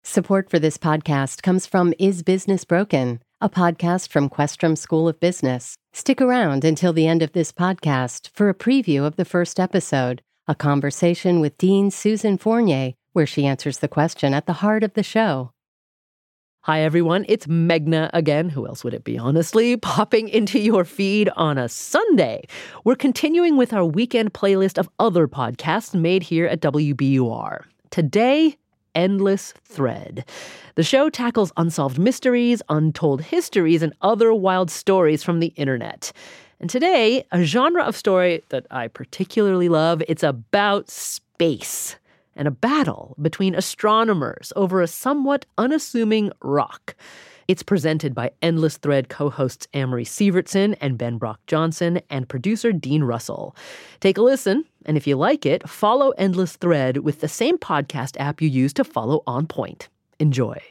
Support for this podcast comes from Is Business Broken, a podcast from Questrom School of Business. Stick around until the end of this podcast for a preview of the first episode, a conversation with Dean Susan Fournier, where she answers the question at the heart of the show. Hi, everyone. It's Meghna again. Who else would it be, honestly? Popping into your feed on a Sunday. We're continuing with our weekend playlist of other podcasts made here at WBUR. Today, Endless Thread. The show tackles unsolved mysteries, untold histories, and other wild stories from the internet. And today, a genre of story that I particularly love, it's about space and a battle between astronomers over a somewhat unassuming rock. It's presented by Endless Thread co-hosts Amory Sievertson and Ben Brock Johnson and producer Dean Russell. Take a listen, and if you like it, follow Endless Thread with the same podcast app you use to follow On Point. Enjoy.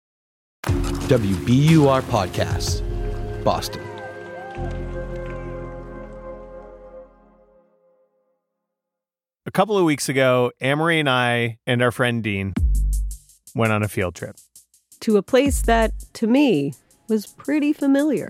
WBUR Podcast, Boston. A couple of weeks ago, Amory and I and our friend Dean went on a field trip. To a place that, to me, was pretty familiar.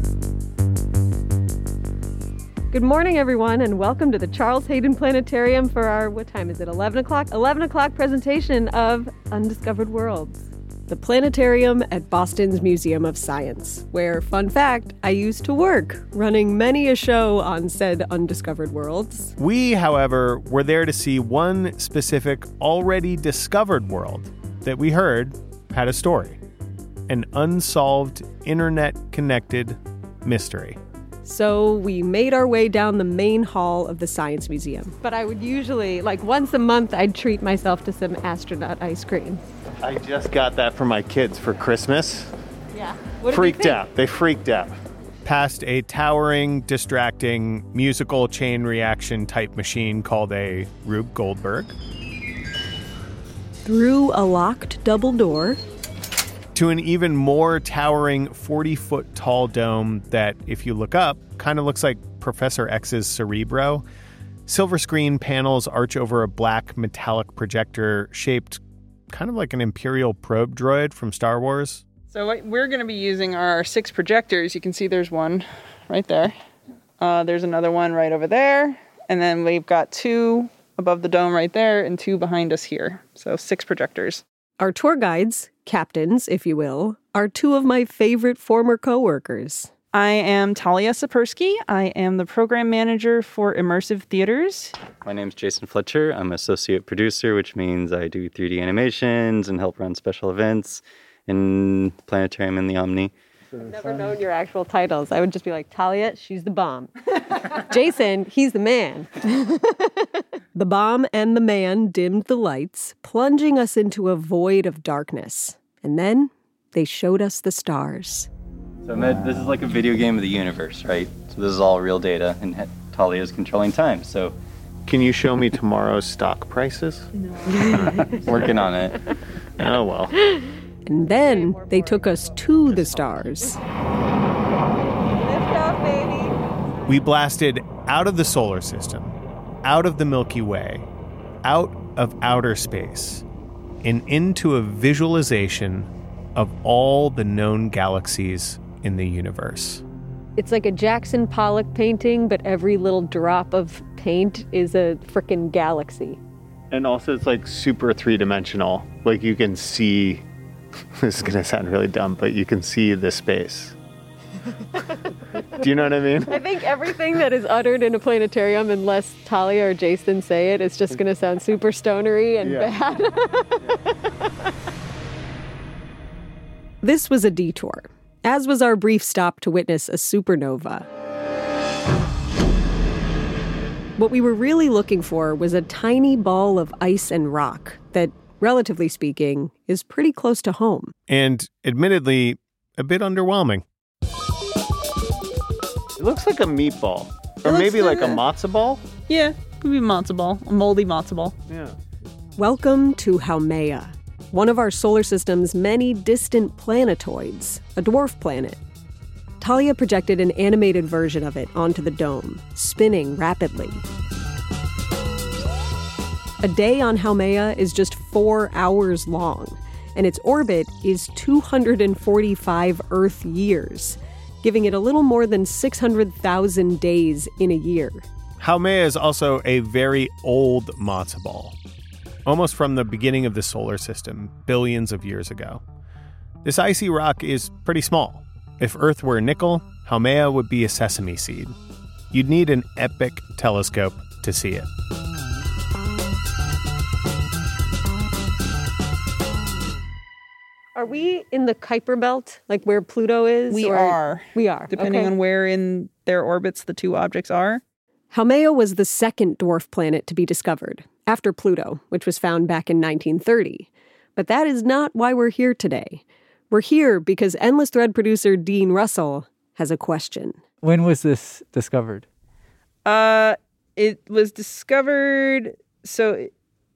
Good morning, everyone, and welcome to the Charles Hayden Planetarium for our, what time is it, 11 o'clock? 11 o'clock presentation of Undiscovered Worlds. The planetarium at Boston's Museum of Science, where, fun fact, I used to work, running many a show on said Undiscovered Worlds. We, however, were there to see one specific already discovered world that we heard had a story. An unsolved, internet-connected mystery. So we made our way down the main hall of the Science Museum. But I would usually, once a month, I'd treat myself to some astronaut ice cream. I just got that for my kids for Christmas. Yeah. Freaked out. They freaked out. Past a towering, distracting, musical chain reaction type machine called a Rube Goldberg. Through a locked double door. To an even more towering 40-foot tall dome that, if you look up, kind of looks like Professor X's Cerebro. Silver screen panels arch over a black metallic projector shaped kind of like an Imperial probe droid from Star Wars. So we're going to be using our 6 projectors. You can see there's one right there. There's another one right over there. And then we've got 2 above the dome right there and 2 behind us here. So 6 projectors. Our tour guides, captains, if you will, are 2 of my favorite former coworkers. I am Talia Sapersky. I am the program manager for Immersive Theaters. My name's Jason Fletcher. I'm associate producer, which means I do 3D animations and help run special events in the Planetarium and the Omni. I've never known your actual titles. I would just be like, Talia, she's the bomb. Jason, he's the man. The bomb and the man dimmed the lights, plunging us into a void of darkness. And then they showed us the stars. So this is like a video game of the universe, right? So this is all real data, and Talia is controlling time. So can you show me tomorrow's stock prices? No. Working on it. Oh, well. And then they took us to the stars. Lift off, baby. We blasted out of the solar system, out of the Milky Way, out of outer space, and into a visualization of all the known galaxies in the universe. It's like a Jackson Pollock painting, but every little drop of paint is a frickin' galaxy. And also it's like super three-dimensional. Like you can see, this is going to sound really dumb, but you can see the space. Do you know what I mean? I think everything that is uttered in a planetarium, unless Talia or Jason say it, it's just going to sound super stonery and bad. This was a detour, as was our brief stop to witness a supernova. What we were really looking for was a tiny ball of ice and rock that, relatively speaking, is pretty close to home. And admittedly, a bit underwhelming. It looks like a meatball. Or maybe like a matzo ball? Yeah, could be matzo ball, a moldy matzo ball. Yeah. Welcome to Haumea, one of our solar system's many distant planetoids, a dwarf planet. Talia projected an animated version of it onto the dome, spinning rapidly. A day on Haumea is just 4 hours long, and its orbit is 245 Earth years, giving it a little more than 600,000 days in a year. Haumea is also a very old matzo ball, almost from the beginning of the solar system, billions of years ago. This icy rock is pretty small. If Earth were nickel, Haumea would be a sesame seed. You'd need an epic telescope to see it. Are we in the Kuiper Belt, like where Pluto is? We are. We are. Depending okay. on where in their orbits the two objects are. Haumea was the second dwarf planet to be discovered, after Pluto, which was found back in 1930. But that is not why we're here today. We're here because Endless Thread producer Dean Russell has a question. When was this discovered? It was discovered, it's a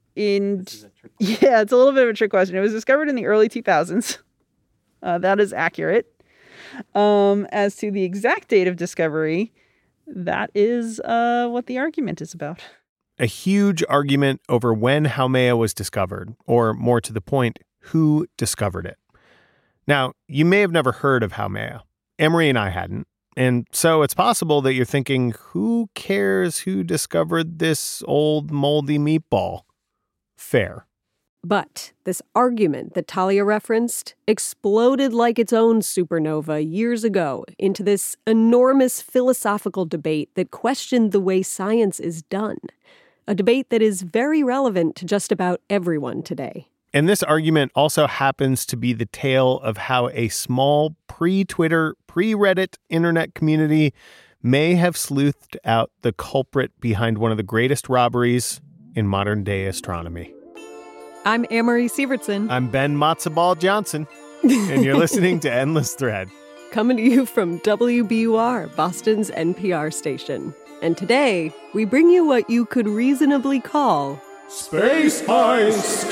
little bit of a trick question. It was discovered in the early 2000s. That is accurate. As to the exact date of discovery, that is what the argument is about. A huge argument over when Haumea was discovered, or more to the point, who discovered it. Now, you may have never heard of Haumea. Amory and I hadn't. And so it's possible that you're thinking, who cares who discovered this old moldy meatball? Fair. But this argument that Talia referenced exploded like its own supernova years ago into this enormous philosophical debate that questioned the way science is done. A debate that is very relevant to just about everyone today. And this argument also happens to be the tale of how a small pre-Twitter, pre-Reddit internet community may have sleuthed out the culprit behind one of the greatest robberies in modern-day astronomy. I'm Amory Sievertson. I'm Ben Matzo Johnson, and you're listening to Endless Thread. Coming to you from WBUR, Boston's NPR station. And today, we bring you what you could reasonably call Space Heist!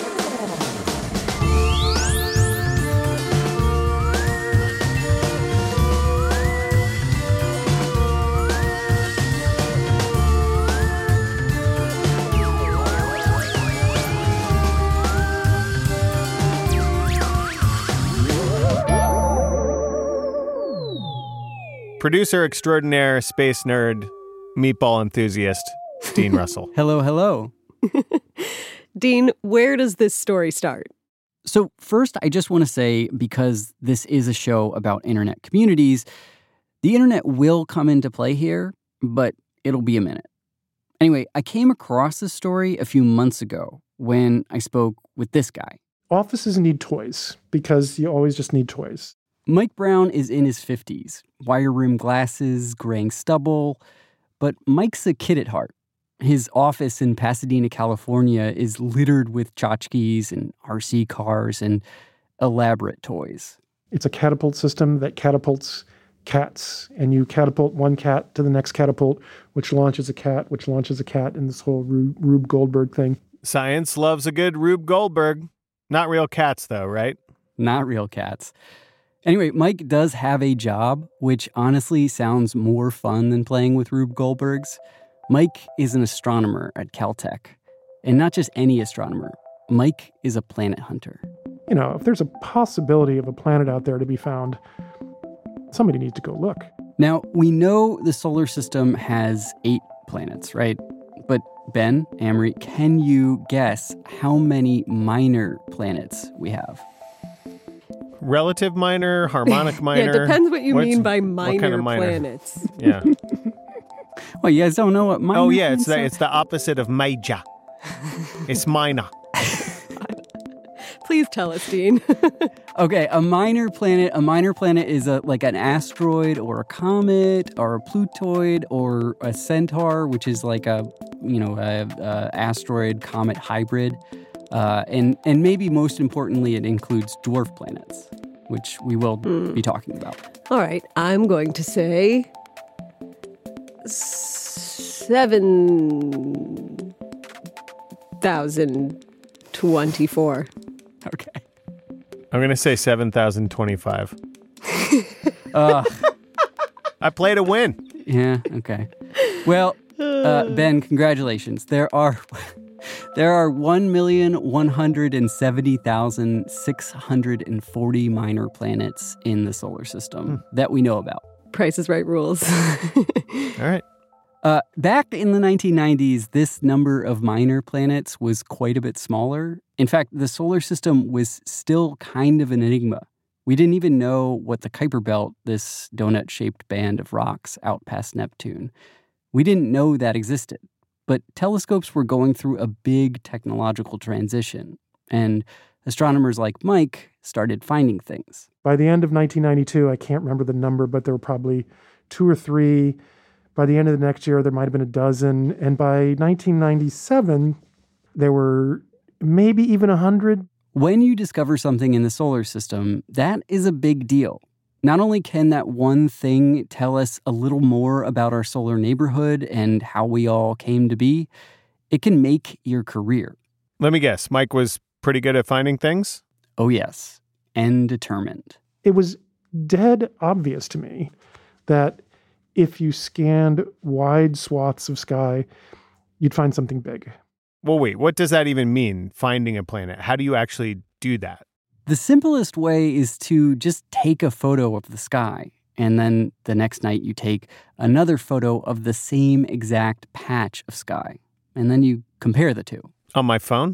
Producer extraordinaire, space nerd, meatball enthusiast, Dean Russell. Hello, hello. Dean, where does this story start? So first, I just want to say, because this is a show about internet communities, the internet will come into play here, but it'll be a minute. Anyway, I came across this story a few months ago when I spoke with this guy. Offices need toys because you always just need toys. Mike Brown is in his 50s, wire-rimmed glasses, graying stubble, but Mike's a kid at heart. His office in Pasadena, California is littered with tchotchkes and RC cars and elaborate toys. It's a catapult system that catapults cats, and you catapult one cat to the next catapult, which launches a cat, and this whole Rube Goldberg thing. Science loves a good Rube Goldberg. Not real cats, though, right? Not real cats. Anyway, Mike does have a job, which honestly sounds more fun than playing with Rube Goldbergs. Mike is an astronomer at Caltech. And not just any astronomer. Mike is a planet hunter. You know, if there's a possibility of a planet out there to be found, somebody needs to go look. Now, we know the solar system has 8 planets, right? But Ben, Amory, can you guess how many minor planets we have? Relative minor, harmonic minor. Yeah, it depends what you mean by minor, kind of minor planets. Yeah. Well, you guys don't know what minor it's means? it's the opposite of major. It's minor. Please tell us, Dean. Okay, a minor planet is like an asteroid or a comet or a Plutoid or a centaur, which is like a asteroid comet hybrid. And maybe most importantly, it includes dwarf planets, which we will be talking about. All right, I'm going to say 7,024. Okay. I'm going to say 7,025. I play to win. Yeah, okay. Well, Ben, congratulations. There are There are 1,170,640 minor planets in the solar system that we know about. Price is Right rules. All right. Back in the 1990s, this number of minor planets was quite a bit smaller. In fact, the solar system was still kind of an enigma. We didn't even know what the Kuiper Belt, this donut-shaped band of rocks out past Neptune. We didn't know that existed. But telescopes were going through a big technological transition, and astronomers like Mike started finding things. By the end of 1992, I can't remember the number, but there were probably 2 or 3. By the end of the next year, there might have been a dozen. And by 1997, there were maybe even 100. When you discover something in the solar system, that is a big deal. Not only can that one thing tell us a little more about our solar neighborhood and how we all came to be, it can make your career. Let me guess. Mike was pretty good at finding things? Oh, yes. And determined. It was dead obvious to me that if you scanned wide swaths of sky, you'd find something big. Well, wait, what does that even mean, finding a planet? How do you actually do that? The simplest way is to just take a photo of the sky, and then the next night you take another photo of the same exact patch of sky, and then you compare the two. On my phone?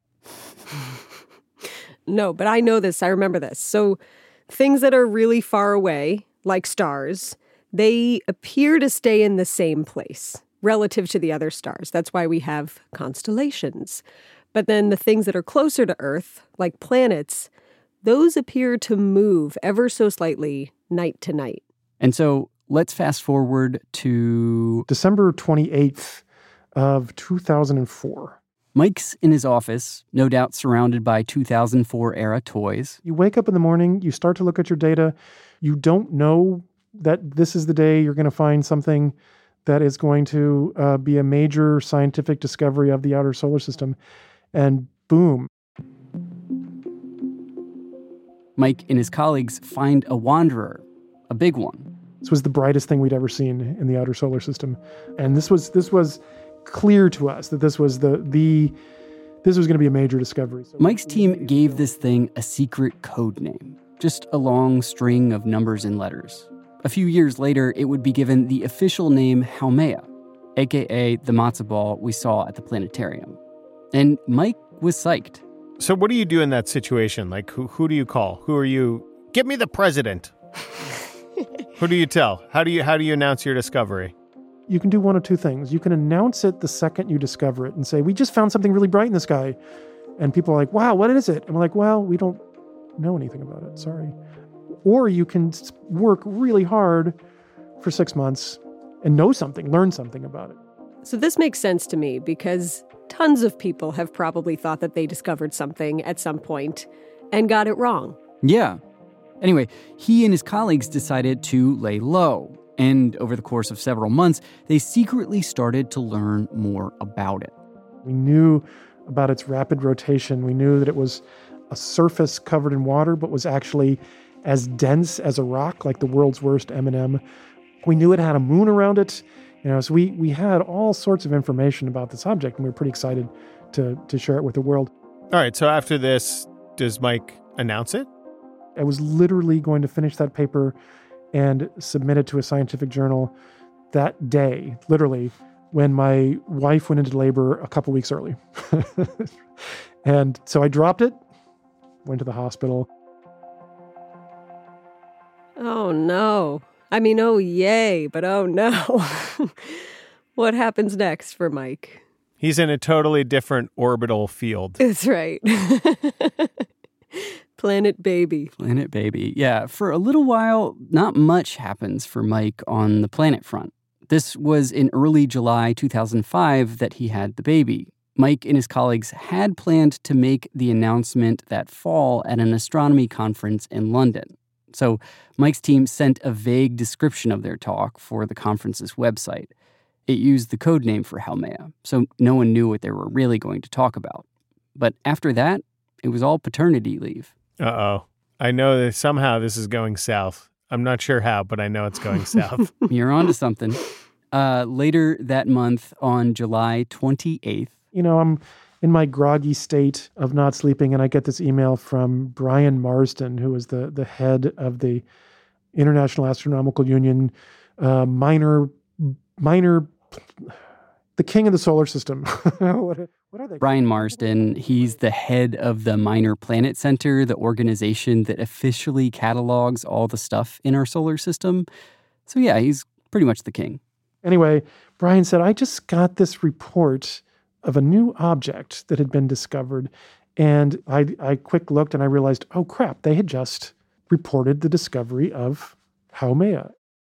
No, but I know this. I remember this. So things that are really far away, like stars, they appear to stay in the same place relative to the other stars. That's why we have constellations. But then the things that are closer to Earth, like planets, those appear to move ever so slightly night to night. And so let's fast forward to December 28th of 2004. Mike's in his office, no doubt surrounded by 2004-era toys. You wake up in the morning, you start to look at your data. You don't know that this is the day you're going to find something that is going to be a major scientific discovery of the outer solar system. And boom. Mike and his colleagues find a wanderer, a big one. This was the brightest thing we'd ever seen in the outer solar system. And this was clear to us that this was this was going to be a major discovery. So Mike's team gave this thing a secret code name, just a long string of numbers and letters. A few years later, it would be given the official name Haumea, aka the matzo ball we saw at the planetarium. And Mike was psyched. So what do you do in that situation? Like, who do you call? Who are you? Give me the president. Who do you tell? How do you announce your discovery? You can do one of two things. You can announce it the second you discover it and say, we just found something really bright in the sky. And people are like, wow, what is it? And we're like, well, we don't know anything about it. Sorry. Or you can work really hard for 6 months and know something, learn something about it. So this makes sense to me because tons of people have probably thought that they discovered something at some point and got it wrong. Yeah. Anyway, he and his colleagues decided to lay low. And over the course of several months, they secretly started to learn more about it. We knew about its rapid rotation. We knew that it was a surface covered in water, but was actually as dense as a rock, like the world's worst M&M. We knew it had a moon around it. So we had all sorts of information about this object, and we were pretty excited to share it with the world. All right, so after this, does Mike announce it? I was literally going to finish that paper and submit it to a scientific journal that day, literally, when my wife went into labor a couple weeks early. And so I dropped it, went to the hospital. Oh, no. I mean, oh, yay, but oh, no. What happens next for Mike? He's in a totally different orbital field. That's right. Planet baby. Planet baby. Yeah, for a little while, not much happens for Mike on the planet front. This was in early July 2005 that he had the baby. Mike and his colleagues had planned to make the announcement that fall at an astronomy conference in London. So Mike's team sent a vague description of their talk for the conference's website. It used the code name for Haumea, so no one knew what they were really going to talk about. But after that, it was all paternity leave. Uh-oh. I know that somehow this is going south. I'm not sure how, but I know it's going south. You're onto something. Later that month, on July 28th. I'm in my groggy state of not sleeping, and I get this email from Brian Marsden, who is the head of the International Astronomical Union, minor, the king of the solar system. What are they? Brian Marsden, he's the head of the Minor Planet Center, the organization that officially catalogs all the stuff in our solar system. So yeah, he's pretty much the king. Anyway, Brian said, I just got this report of a new object that had been discovered. And I quick looked and I realized, oh crap, they had just reported the discovery of Haumea.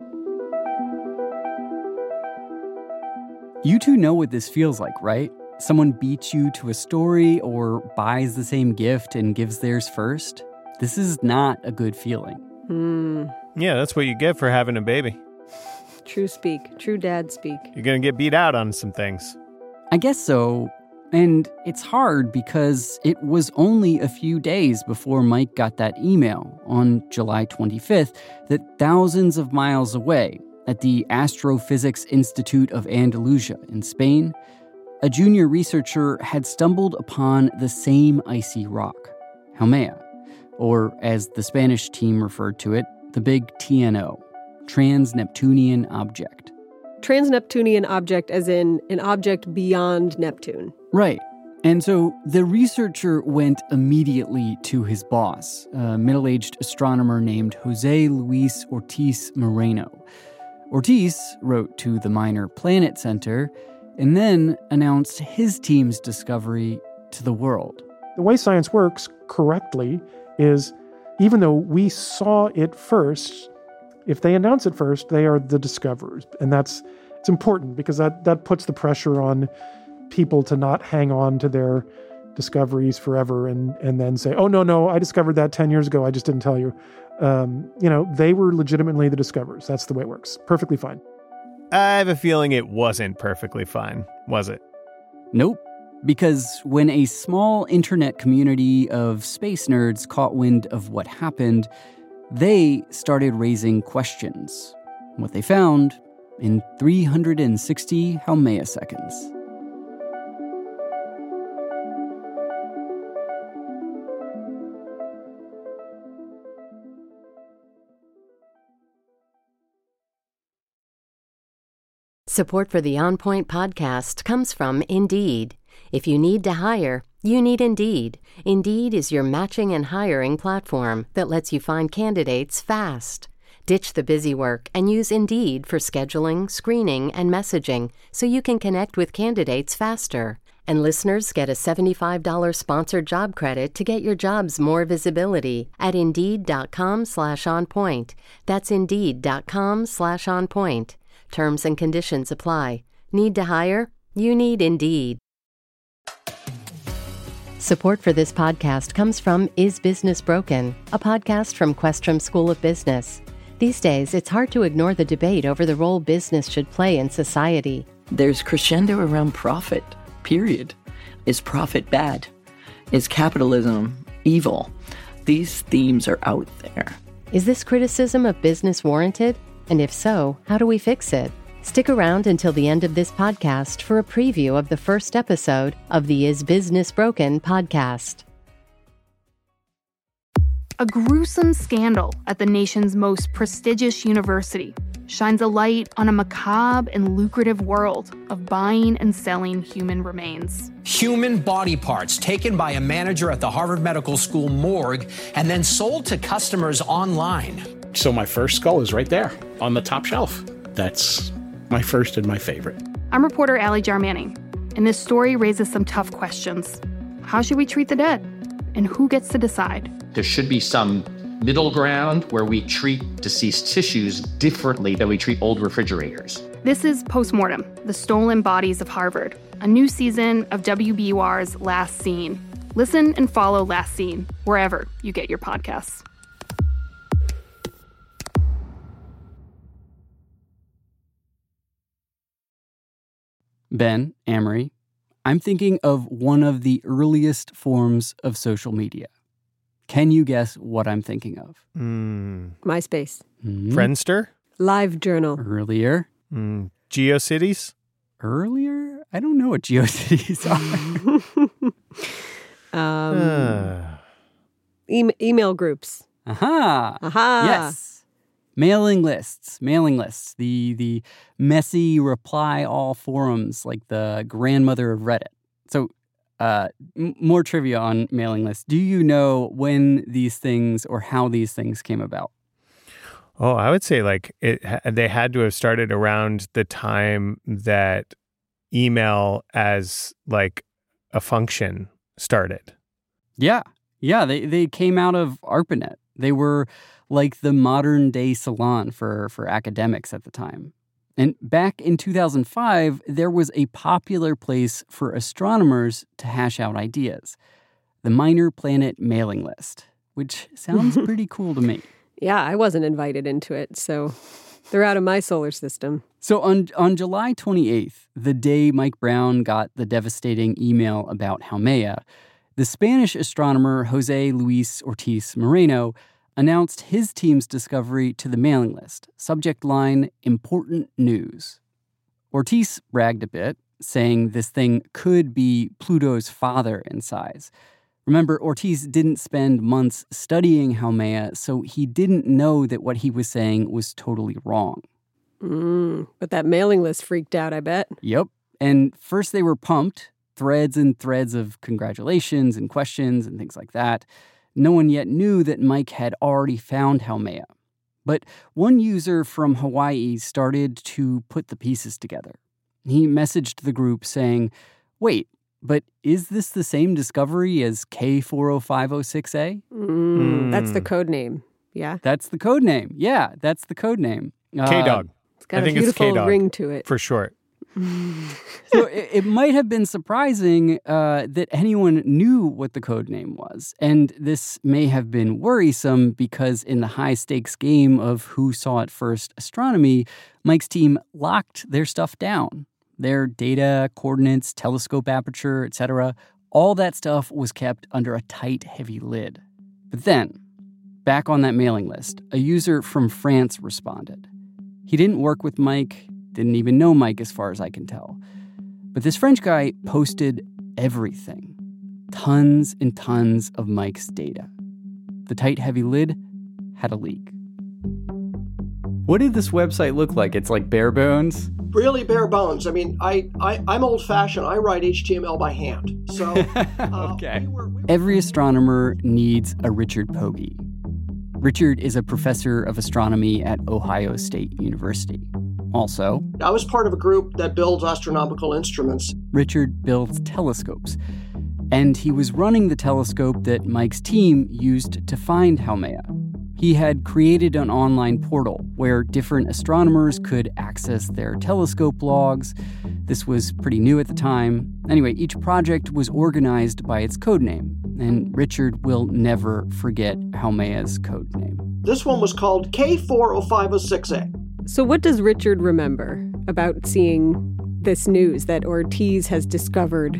You two know what this feels like, right? Someone beats you to a story or buys the same gift and gives theirs first. This is not a good feeling. Yeah, that's what you get for having a baby. True speak. True dad speak. You're going to get beat out on some things. I guess so. And it's hard because it was only a few days before Mike got that email on July 25th that thousands of miles away at the Astrophysics Institute of Andalusia in Spain, a junior researcher had stumbled upon the same icy rock, Haumea, or as the Spanish team referred to it, the big TNO, Trans-Neptunian Object. Trans-Neptunian object as in an object beyond Neptune. Right. And so the researcher went immediately to his boss, a middle-aged astronomer named Jose Luis Ortiz Moreno. Ortiz wrote to the Minor Planet Center and then announced his team's discovery to the world. The way science works correctly is, even though we saw it first, if they announce it first, they are the discoverers. And it's important because that puts the pressure on people to not hang on to their discoveries forever and then say, oh, no, I discovered that 10 years ago. I just didn't tell you. They were legitimately the discoverers. That's the way it works. Perfectly fine. I have a feeling it wasn't perfectly fine, was it? Nope. Because when a small internet community of space nerds caught wind of what happened, they started raising questions. What they found in 360 Haumea seconds. Support for the On Point podcast comes from Indeed. If you need to hire, you need Indeed. Indeed is your matching and hiring platform that lets you find candidates fast. Ditch the busy work and use Indeed for scheduling, screening, and messaging so you can connect with candidates faster. And listeners get a $75 sponsored job credit to get your jobs more visibility at Indeed.com/onpoint. That's Indeed.com/onpoint. Terms and conditions apply. Need to hire? You need Indeed. Support for this podcast comes from Is Business Broken, a podcast from Questrom School of Business. These days, it's hard to ignore the debate over the role business should play in society. There's crescendo around profit, period. Is profit bad? Is capitalism evil? These themes are out there. Is this criticism of business warranted? And if so, how do we fix it? Stick around until the end of this podcast for a preview of the first episode of the Is Business Broken podcast. A gruesome scandal at the nation's most prestigious university shines a light on a macabre and lucrative world of buying and selling human remains. Human body parts taken by a manager at the Harvard Medical School morgue and then sold to customers online. So my first skull is right there on the top shelf. That's my first and my favorite. I'm reporter Allie Jarmanning, and this story raises some tough questions. How should we treat the dead? And who gets to decide? There should be some middle ground where we treat deceased tissues differently than we treat old refrigerators. This is Postmortem, The Stolen Bodies of Harvard, a new season of WBUR's Last Scene. Listen and follow Last Scene wherever you get your podcasts. Ben, Amory, I'm thinking of one of the earliest forms of social media. Can you guess what I'm thinking of? MySpace. Friendster? LiveJournal. Earlier. GeoCities? Earlier? I don't know what GeoCities are. Email groups. Aha. Yes. Mailing lists. The messy reply all forums like the grandmother of Reddit. So more trivia on mailing lists. Do you know when these things or how these things came about? Oh, I would say they had to have started around the time that email as like a function started. Yeah. They came out of ARPANET. They were like the modern day Salon for academics at the time. And back in 2005, there was a popular place for astronomers to hash out ideas, the Minor Planet Mailing List, which sounds pretty cool to me. Yeah, I wasn't invited into it, so they're out of my solar system. So on July 28th, the day Mike Brown got the devastating email about Haumea, the Spanish astronomer Jose Luis Ortiz Moreno announced his team's discovery to the mailing list. Subject line, important news. Ortiz bragged a bit, saying this thing could be Pluto's father in size. Remember, Ortiz didn't spend months studying Haumea, so he didn't know that what he was saying was totally wrong. But that mailing list freaked out, I bet. Yep. And first they were pumped, threads and threads of congratulations and questions and things like that. No one yet knew that Mike had already found Haumea. But one user from Hawaii started to put the pieces together. He messaged the group saying, wait, but is this the same discovery as K40506A? That's the code name, yeah? That's the code name. Yeah, that's the code name. K-Dog. It's got a beautiful ring to it. For short. So it might have been surprising that anyone knew what the code name was. And this may have been worrisome because in the high-stakes game of who saw it first astronomy, Mike's team locked their stuff down. Their data, coordinates, telescope aperture, etc., all that stuff was kept under a tight, heavy lid. But then, back on that mailing list, a user from France responded. He didn't work with Mike, didn't even know Mike as far as I can tell. But this French guy posted everything. Tons and tons of Mike's data. The tight, heavy lid had a leak. What did this website look like? It's like bare bones? Really bare bones. I mean, I'm old-fashioned. I write HTML by hand. So, okay. Every astronomer needs a Richard Pogge. Richard is a professor of astronomy at Ohio State University. Also, I was part of a group that builds astronomical instruments. Richard builds telescopes. And he was running the telescope that Mike's team used to find Haumea. He had created an online portal where different astronomers could access their telescope logs. This was pretty new at the time. Anyway, each project was organized by its code name, and Richard will never forget Haumea's code name. This one was called K40506A. So what does Richard remember about seeing this news that Ortiz has discovered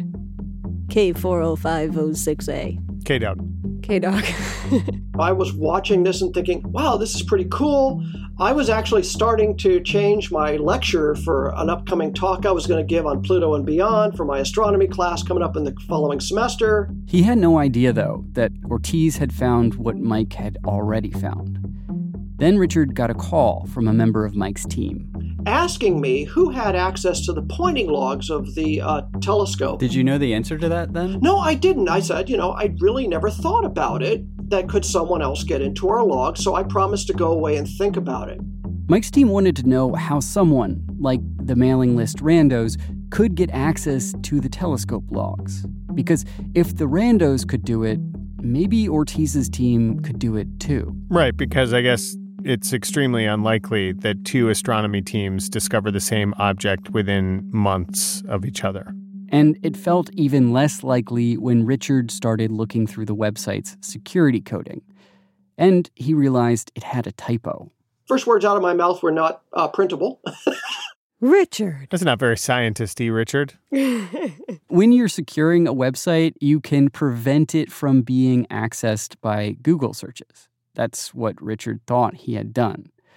K40506A? K-Dog. K-Dog. I was watching this and thinking, wow, this is pretty cool. I was actually starting to change my lecture for an upcoming talk I was going to give on Pluto and beyond for my astronomy class coming up in the following semester. He had no idea, though, that Ortiz had found what Mike had already found. Then Richard got a call from a member of Mike's team, asking me who had access to the pointing logs of the telescope. Did you know the answer to that then? No, I didn't. I said, I'd really never thought about it. That could someone else get into our log, so I promised to go away and think about it. Mike's team wanted to know how someone, like the mailing list randos, could get access to the telescope logs. Because if the randos could do it, maybe Ortiz's team could do it too. Right, because I guess it's extremely unlikely that two astronomy teams discover the same object within months of each other. And it felt even less likely when Richard started looking through the website's security coding. And he realized it had a typo. First words out of my mouth were not printable. Richard. That's not very scientist-y, Richard. When you're securing a website, you can prevent it from being accessed by Google searches. That's what Richard thought he had done.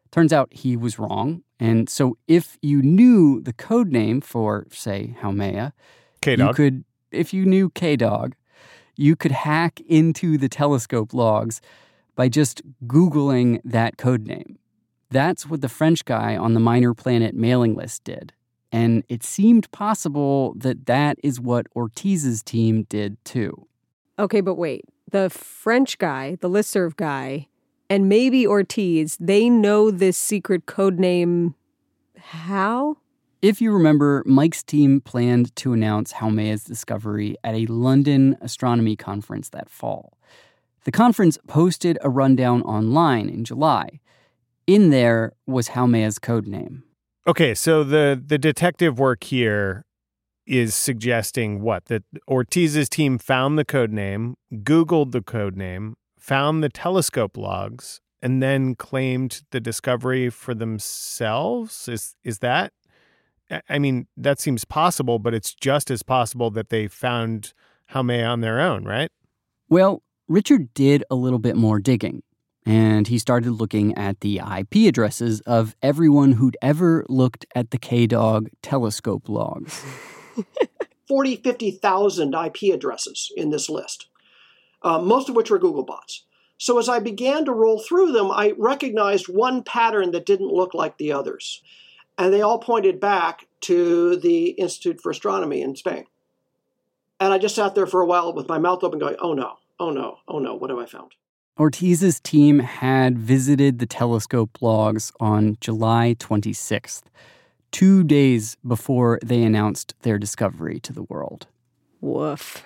Turns out he was wrong. And so if you knew the code name for, say, Haumea, K-Dog. if you knew K-Dog, you could hack into the telescope logs by just Googling that code name. That's what the French guy on the Minor Planet mailing list did. And it seemed possible that that is what Ortiz's team did too. Okay, but wait. The French guy, the listserv guy, and maybe Ortiz, they know this secret code name. How? If you remember, Mike's team planned to announce Haumea's discovery at a London astronomy conference that fall. The conference posted a rundown online in July. In there was Haumea's code name. Okay, so the detective work here is suggesting what? That Ortiz's team found the code name, Googled the code name, found the telescope logs, and then claimed the discovery for themselves? Is that? I mean, that seems possible, but it's just as possible that they found Haumea on their own, right? Well, Richard did a little bit more digging, and he started looking at the IP addresses of everyone who'd ever looked at the K-Dog telescope logs. 40, 50,000 IP addresses in this list, most of which were Google bots. So as I began to roll through them, I recognized one pattern that didn't look like the others. And they all pointed back to the Institute for Astronomy in Spain. And I just sat there for a while with my mouth open going, oh no, what have I found? Ortiz's team had visited the telescope logs on July 26th, 2 days before they announced their discovery to the world. Woof.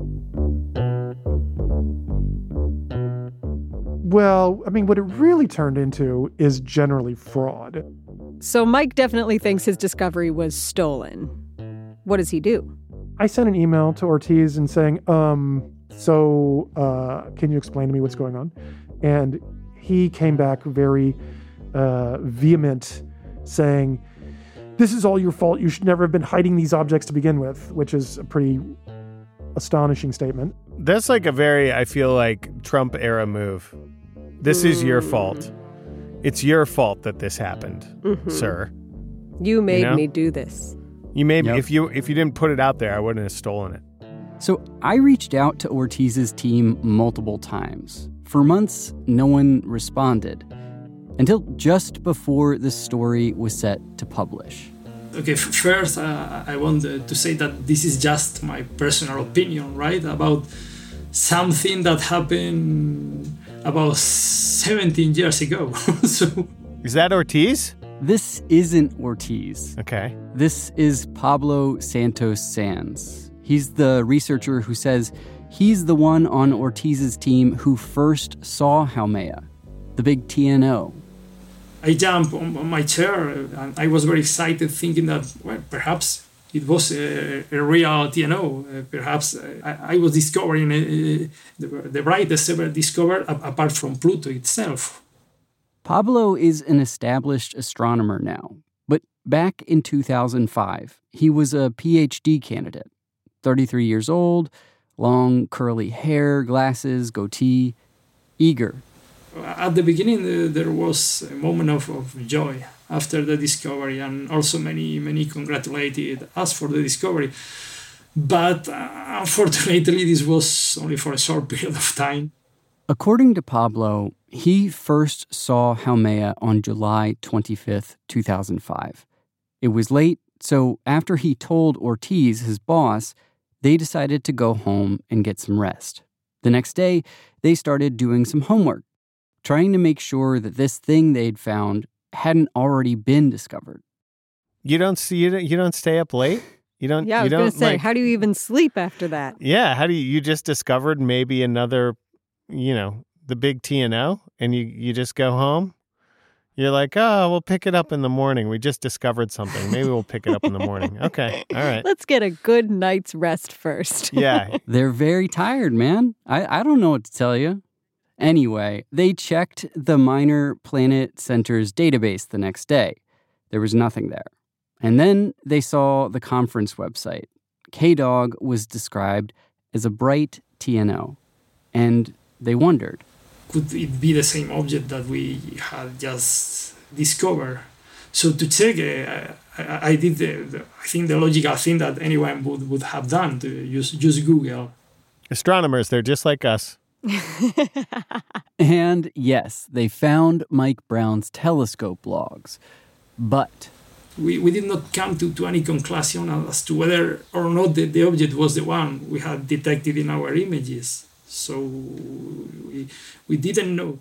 Well, I mean, what it really turned into is generally fraud. So Mike definitely thinks his discovery was stolen. What does he do? I sent an email to Ortiz and saying, can you explain to me what's going on? And he came back very vehement, saying, this is all your fault. You should never have been hiding these objects to begin with, which is a pretty astonishing statement. That's like a very, I feel like, Trump-era move. This is your fault. It's your fault that this happened, sir. You made me do this. You made me. If you didn't put it out there, I wouldn't have stolen it. So I reached out to Ortiz's team multiple times. For months, no one responded. Until just before the story was set to publish. Okay, first, I want to say that this is just my personal opinion, right? About something that happened about 17 years ago. So, is that Ortiz? This isn't Ortiz. Okay. This is Pablo Santos Sanz. He's the researcher who says he's the one on Ortiz's team who first saw Haumea, the big TNO. I jumped on my chair and I was very excited thinking that, well, perhaps it was a real TNO. Perhaps I was discovering the brightest ever discovered apart from Pluto itself. Pablo is an established astronomer now, but back in 2005, he was a PhD candidate, 33 years old, long curly hair, glasses, goatee, eager. At the beginning, there was a moment of joy after the discovery, and also many congratulated us for the discovery. But unfortunately, this was only for a short period of time. According to Pablo, he first saw Haumea on July 25th, 2005. It was late, so after he told Ortiz, his boss, they decided to go home and get some rest. The next day, they started doing some homework, trying to make sure that this thing they'd found hadn't already been discovered. You don't stay up late? You don't. Yeah, I was going to say, how do you even sleep after that? Yeah, how do you just discovered maybe another, the big TNO, and you just go home? You're like, oh, we'll pick it up in the morning. We just discovered something. Maybe we'll pick it up in the morning. Okay, all right. Let's get a good night's rest first. Yeah. They're very tired, man. I don't know what to tell you. Anyway, they checked the Minor Planet Center's database the next day. There was nothing there. And then they saw the conference website. K-Dog was described as a bright TNO. And they wondered, could it be the same object that we had just discover. So to check, I did I think the logical thing that anyone would have done, to use Google. Astronomers, they're just like us. And yes, they found Mike Brown's telescope logs, but we did not come to any conclusion as to whether or not the object was the one we had detected in our images. So we didn't know.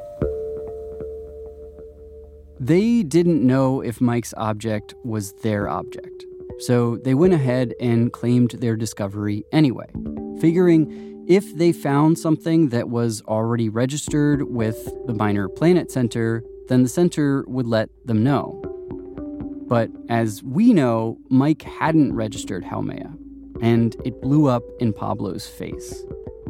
They didn't know if Mike's object was their object. So they went ahead and claimed their discovery anyway, figuring if they found something that was already registered with the Minor Planet Center, then the center would let them know. But as we know, Mike hadn't registered Haumea, and it blew up in Pablo's face.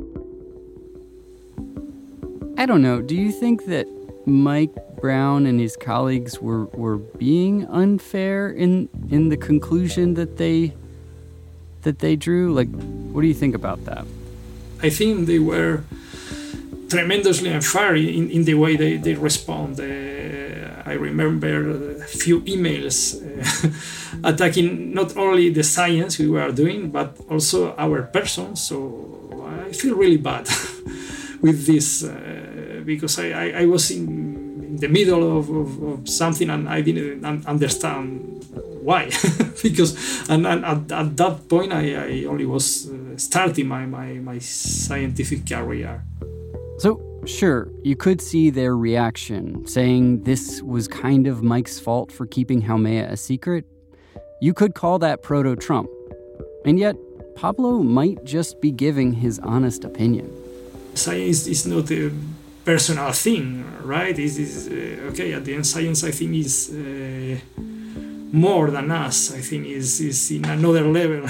I don't know, do you think that Mike Brown and his colleagues were being unfair in the conclusion that they drew? Like, what do you think about that? I think they were tremendously unfair in the way they respond. I remember a few emails attacking not only the science we were doing, but also our person. So I feel really bad with this because I was in the middle of something and I didn't understand why. Because and at that point I only was starting my scientific career. So, sure, you could see their reaction, saying this was kind of Mike's fault for keeping Haumea a secret. You could call that proto-Trump. And yet, Pablo might just be giving his honest opinion. Science is not a personal thing, right? Okay, at the end, science, I think, is more than us. I think is in another level.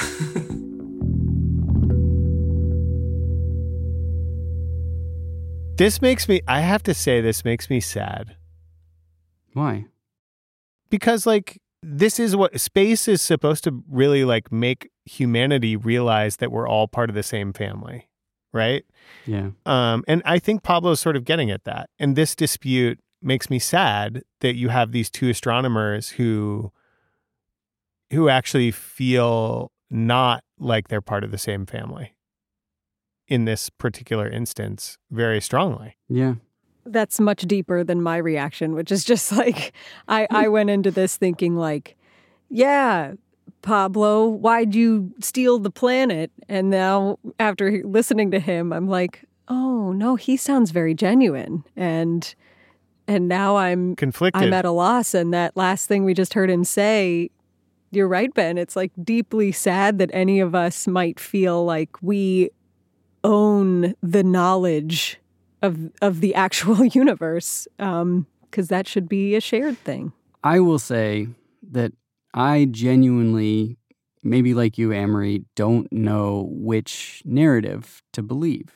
I have to say, this makes me sad. Why? Because, this is what space is supposed to really, make humanity realize that we're all part of the same family, right? Yeah. And I think Pablo's sort of getting at that. And this dispute makes me sad that you have these two astronomers who actually feel not like they're part of the same family. In this particular instance, very strongly. Yeah. That's much deeper than my reaction, which is just I went into this thinking yeah, Pablo, why'd you steal the planet? And now after listening to him, I'm like, oh no, he sounds very genuine. And now I'm conflicted. I'm at a loss. And that last thing we just heard him say, you're right, Ben. It's deeply sad that any of us might feel like we own the knowledge of the actual universe, because that should be a shared thing. I will say that I genuinely, maybe like you, Amory, don't know which narrative to believe.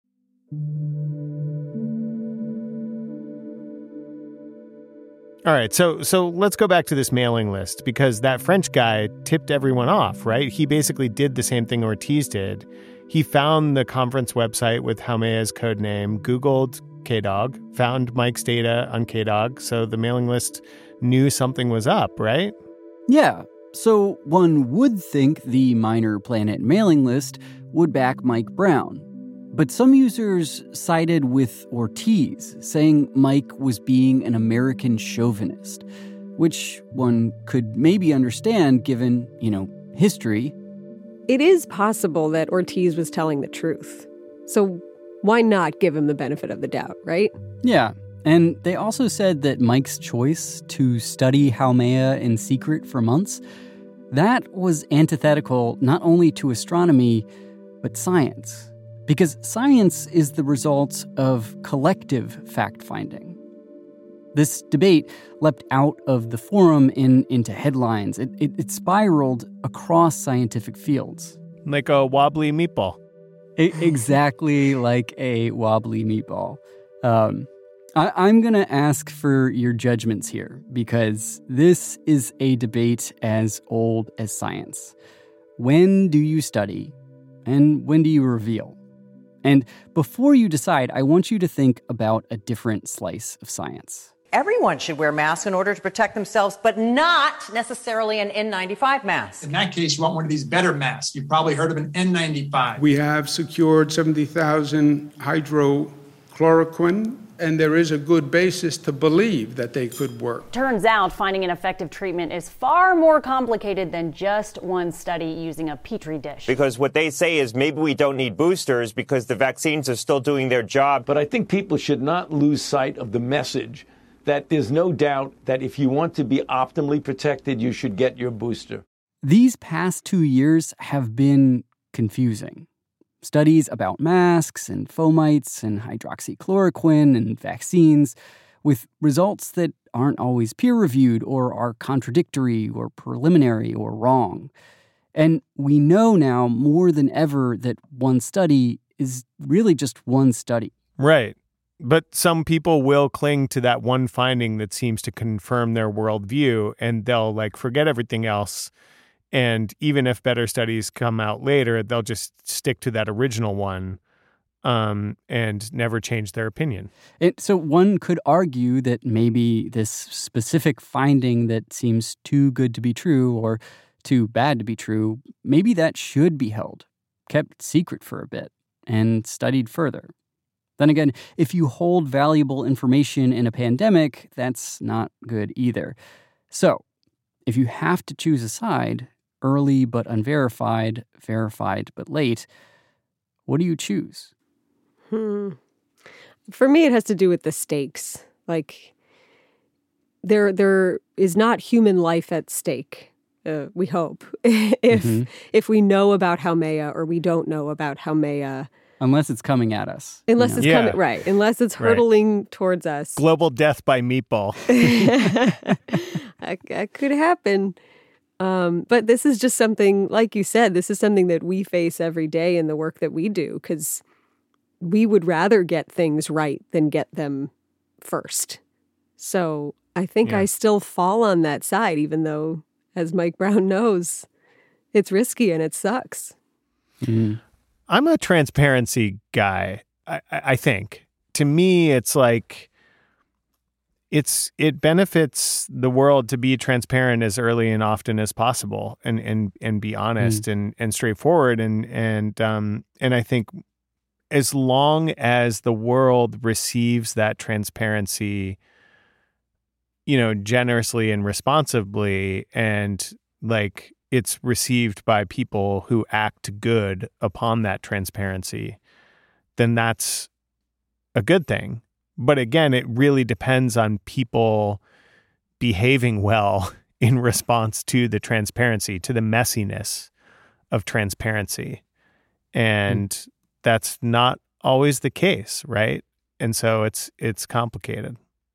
All right, so let's go back to this mailing list, because that French guy tipped everyone off, right? He basically did the same thing Ortiz did. He found the conference website with Haumea's code name, Googled KDOG, found Mike's data on KDOG, so the mailing list knew something was up, right? Yeah, so one would think the Minor Planet mailing list would back Mike Brown. But some users sided with Ortiz, saying Mike was being an American chauvinist, which one could maybe understand given, history. It is possible that Ortiz was telling the truth. So why not give him the benefit of the doubt, right? Yeah, and they also said that Mike's choice to study Haumea in secret for months, that was antithetical not only to astronomy, but science. Because science is the result of collective fact-finding. This debate leapt out of the forum into headlines. It spiraled across scientific fields. Like a wobbly meatball. Exactly like a wobbly meatball. I'm going to ask for your judgments here, because this is a debate as old as science. When do you study, and when do you reveal? And before you decide, I want you to think about a different slice of science. Everyone should wear masks in order to protect themselves, but not necessarily an N95 mask. In that case, you want one of these better masks. You've probably heard of an N95. We have secured 70,000 hydrochloroquine, and there is a good basis to believe that they could work. Turns out finding an effective treatment is far more complicated than just one study using a petri dish. Because what they say is maybe we don't need boosters because the vaccines are still doing their job. But I think people should not lose sight of the message that there's no doubt that if you want to be optimally protected, you should get your booster. These past 2 years have been confusing. Studies about masks and fomites and hydroxychloroquine and vaccines with results that aren't always peer-reviewed or are contradictory or preliminary or wrong. And we know now more than ever that one study is really just one study. Right. But some people will cling to that one finding that seems to confirm their worldview, and they'll forget everything else. And even if better studies come out later, they'll just stick to that original one and never change their opinion. So one could argue that maybe this specific finding that seems too good to be true or too bad to be true, maybe that should be held, kept secret for a bit, and studied further. Then again, if you hold valuable information in a pandemic, that's not good either. So, if you have to choose a side, early but unverified, verified but late, what do you choose? For me, it has to do with the stakes. There is not human life at stake, we hope, if we know about Haumea or we don't know about Haumea. Unless it's coming at us. Unless it's coming, right. Unless it's hurtling towards us. Global death by meatball. That could happen. But this is just something, like you said, this is something that we face every day in the work that we do, because we would rather get things right than get them first. So I think I still fall on that side, even though, as Mike Brown knows, it's risky and it sucks. Mm-hmm. I'm a transparency guy, I think. To me, it's it benefits the world to be transparent as early and often as possible and be honest and straightforward. And I think as long as the world receives that transparency, generously and responsibly, and it's received by people who act good upon that transparency, then that's a good thing. But again, it really depends on people behaving well in response to the transparency, to the messiness of transparency. And that's not always the case, right? And so it's complicated.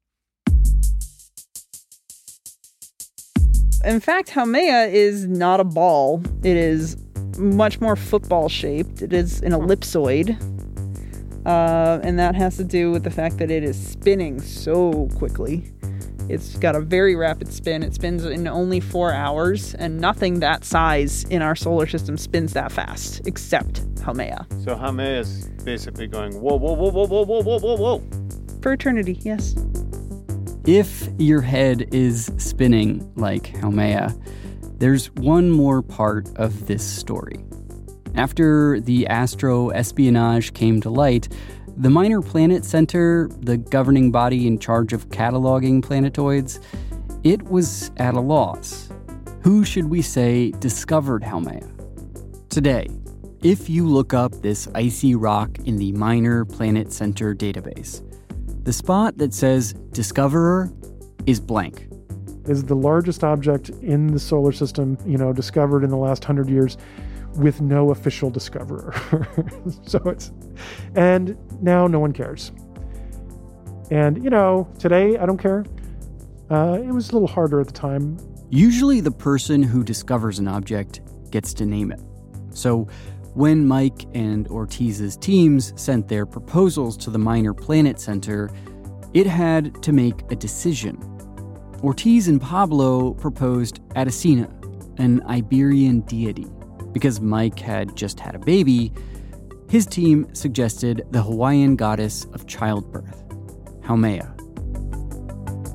In fact, Haumea is not a ball. It is much more football shaped. It is an ellipsoid. And that has to do with the fact that it is spinning so quickly. It's got a very rapid spin. It spins in only 4 hours, and nothing that size in our solar system spins that fast, except Haumea. So Haumea is basically going, whoa, whoa, whoa, whoa, whoa, whoa, whoa, whoa, whoa. For eternity, yes. If your head is spinning like Haumea, there's one more part of this story. After the astro espionage came to light, the Minor Planet Center, the governing body in charge of cataloging planetoids, it was at a loss. Who should we say discovered Haumea? Today, if you look up this icy rock in the Minor Planet Center database, the spot that says Discoverer is blank. Is the largest object in the solar system, discovered in the last 100 years with no official discoverer. And now no one cares. And, today I don't care. It was a little harder at the time. Usually the person who discovers an object gets to name it. So when Mike and Ortiz's teams sent their proposals to the Minor Planet Center, it had to make a decision. Ortiz and Pablo proposed Addisina, an Iberian deity. Because Mike had just had a baby, his team suggested the Hawaiian goddess of childbirth, Haumea.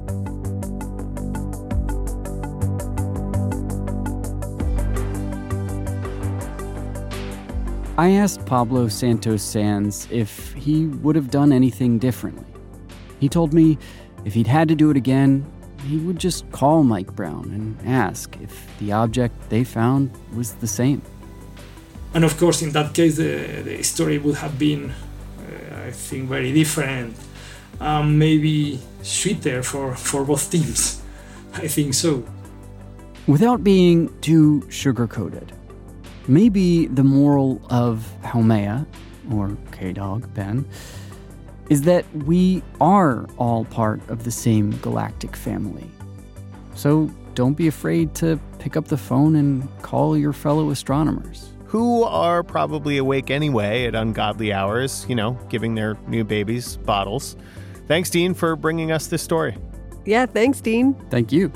I asked Pablo Santos Sanz if he would have done anything differently. He told me if he'd had to do it again, he would just call Mike Brown and ask if the object they found was the same. And of course, in that case, the story would have been, I think, very different. Maybe sweeter for both teams. I think so. Without being too sugar-coated, maybe the moral of Haumea, or K-Dog, Ben, is that we are all part of the same galactic family. So don't be afraid to pick up the phone and call your fellow astronomers. Who are probably awake anyway at ungodly hours, giving their new babies bottles. Thanks, Dean, for bringing us this story. Yeah, thanks, Dean. Thank you.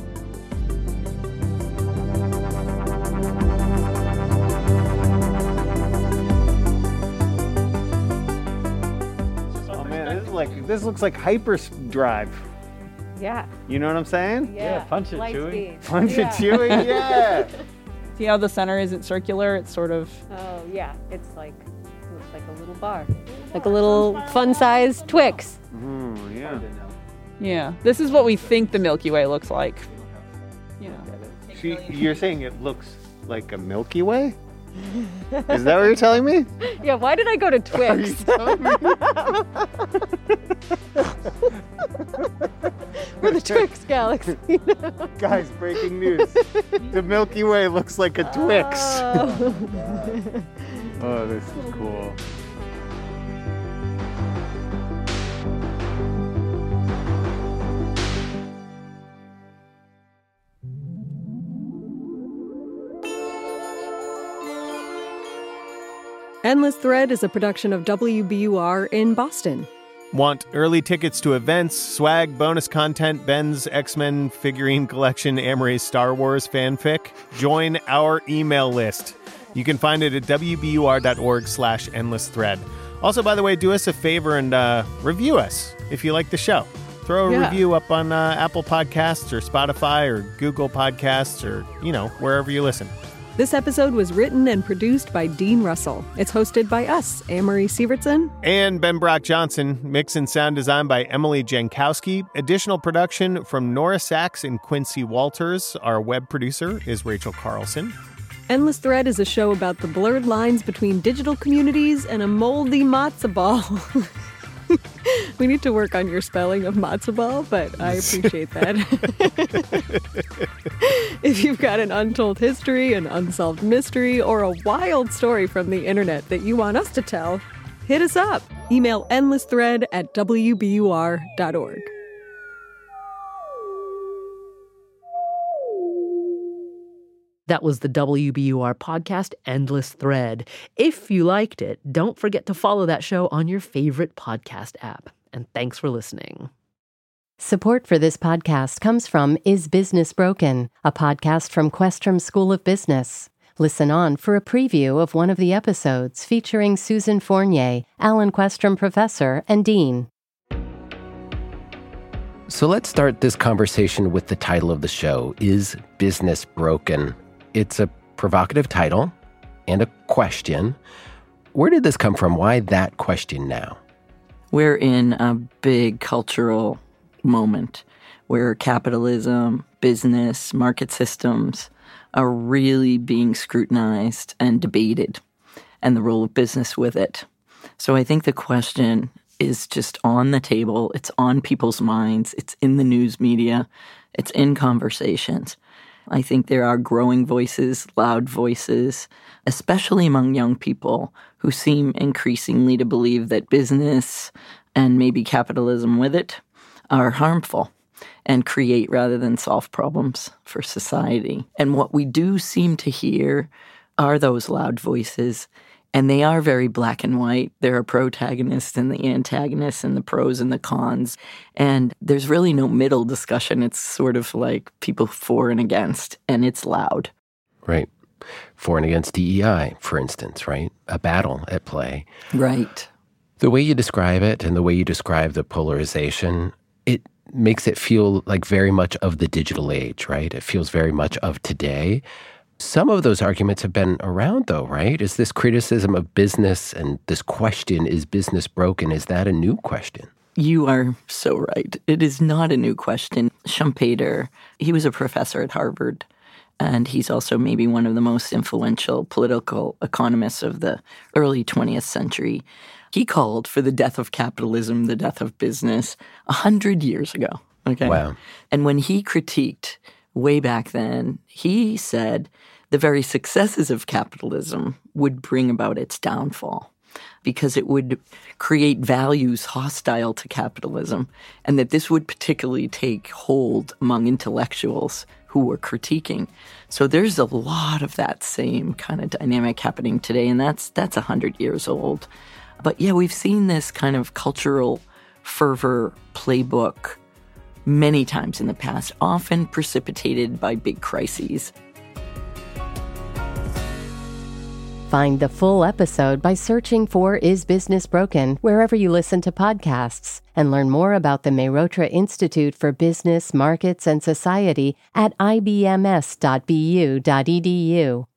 This looks like hyperdrive. Yeah. You know what I'm saying? Yeah, punch it, Light Chewie. speed. Punch it, Chewie, yeah. See how the center isn't circular? It's sort of... Oh, yeah. It's looks like a little bar. Like a little fun-sized Twix. Yeah. Yeah. This is what we think the Milky Way looks like. You're saying it looks like a Milky Way? Is that what you're telling me? Yeah, why did I go to Twix? We're the Twix galaxy. Guys, breaking news. The Milky Way looks like a Twix. Oh, this is cool. Endless Thread is a production of WBUR in Boston. Want early tickets to events, swag, bonus content, Ben's X-Men figurine collection, Amory's Star Wars fanfic? Join our email list. You can find it at wbur.org/endlessthread. Also, by the way, do us a favor and review us if you like the show. Throw a review up on Apple Podcasts or Spotify or Google Podcasts or, wherever you listen. This episode was written and produced by Dean Russell. It's hosted by us, Amory Sievertson. And Ben Brock Johnson. Mix and sound design by Emily Jankowski. Additional production from Nora Sachs and Quincy Walters. Our web producer is Rachel Carlson. Endless Thread is a show about the blurred lines between digital communities and a moldy matzo ball. We need to work on your spelling of matzo ball, but I appreciate that. If you've got an untold history, an unsolved mystery, or a wild story from the internet that you want us to tell, hit us up. Email endlessthread@wbur.org. That was the WBUR podcast, Endless Thread. If you liked it, don't forget to follow that show on your favorite podcast app. And thanks for listening. Support for this podcast comes from Is Business Broken, a podcast from Questrom School of Business. Listen on for a preview of one of the episodes featuring Susan Fournier, Alan Questrom Professor, and Dean. So let's start this conversation with the title of the show, Is Business Broken? It's a provocative title and a question. Where did this come from? Why that question now? We're in a big cultural moment where capitalism, business, market systems are really being scrutinized and debated, and the role of business with it. So I think the question is just on the table. It's on people's minds. It's in the news media. It's in conversations. I think there are growing voices, loud voices, especially among young people who seem increasingly to believe that business and maybe capitalism with it are harmful and create rather than solve problems for society. And what we do seem to hear are those loud voices, and they are very black and white. There are protagonists and the antagonists and the pros and the cons. And there's really no middle discussion. It's sort of like people for and against, and it's loud. Right. For and against DEI, for instance, right? A battle at play. Right. The way you describe it and the way you describe the polarization, it makes it feel like very much of the digital age, right? It feels very much of today. Some of those arguments have been around, though, right? Is this criticism of business and this question, is business broken, is that a new question? You are so right. It is not a new question. Schumpeter, he was a professor at Harvard, and he's also maybe one of the most influential political economists of the early 20th century. He called for the death of capitalism, the death of business, 100 years ago. Okay. Wow. And when he critiqued way back then, he said the very successes of capitalism would bring about its downfall because it would create values hostile to capitalism, and that this would particularly take hold among intellectuals who were critiquing. So there's a lot of that same kind of dynamic happening today, and that's 100 years old. But yeah, we've seen this kind of cultural fervor playbook many times in the past, often precipitated by big crises. Find the full episode by searching for Is Business Broken wherever you listen to podcasts, and learn more about the Mehrotra Institute for Business, Markets, and Society at ibms.bu.edu.